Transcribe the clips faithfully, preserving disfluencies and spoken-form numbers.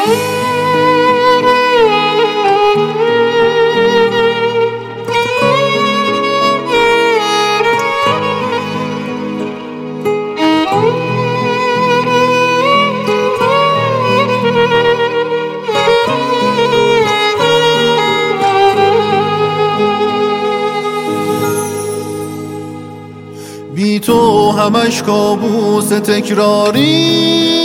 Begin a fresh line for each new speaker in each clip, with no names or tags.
بی تو همش کابوس تکراری،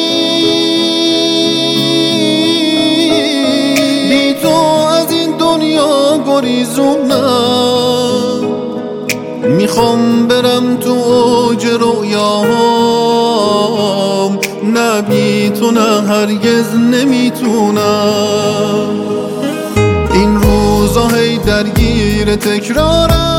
بی تو از این دنیا گریزونم، میخوام برم تو اوج رویاهام، نه بی تو نه هرگز نمیتونم. این روزا هی درگیر تکرارم،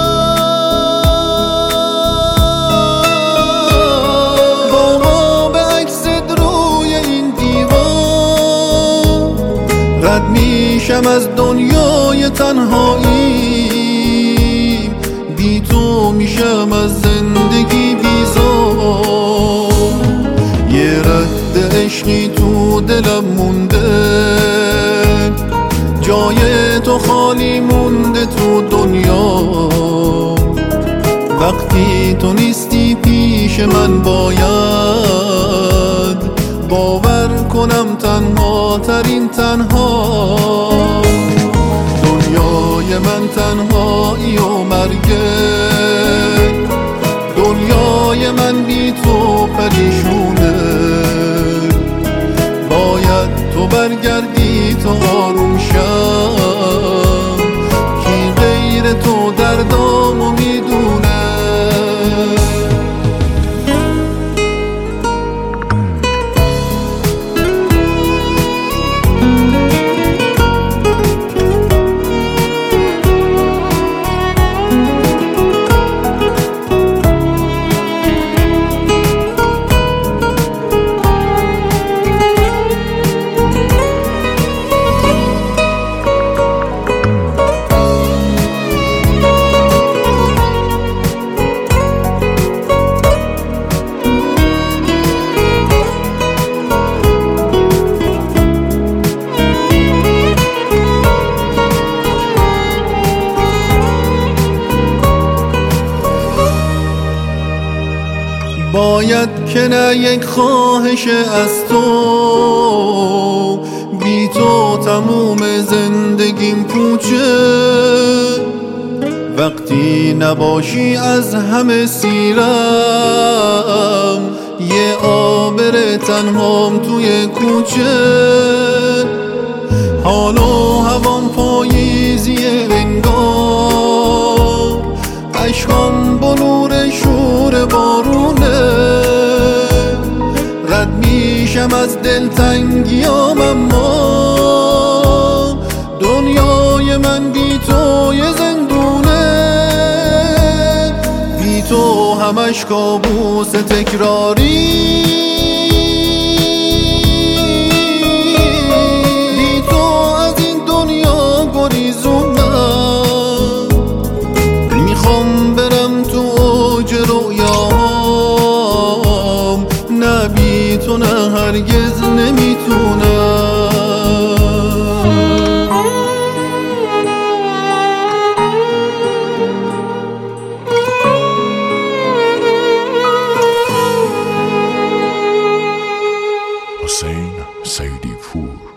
رد میشم از دنیای تنهایی، بی تو میشم از زندگی بیزار. یه رد عشقی تو دلم مونده، جای تو خالی مونده تو دنیا. وقتی تو نیستی پیش من باید باور کنم تنها ترین تنها. دنیای من تنهایی و مرگه، دنیای من بی تو پریشونه. باید تو برگردی تا آروم شم، کی غیر تو دردامو میدونه. باید که نه یک خواهش از تو، بی تو تموم زندگیم پوچه. وقتی نباشی از همه سیرم، یه آبر تنهام توی کوچه. حال و هوام پاییزی انگار، عشقام با نور شور بارونه. رد میشم از دلتنگیام، اما دنیای من بی تو یه زندونه. بی تو همش کابوس تکراری، بی تو از این دنیا گریزونم. میخوام برم تو اوج رویاهام، نه بی تو نه هرگز نمیتونم.
حسین سیدی پور.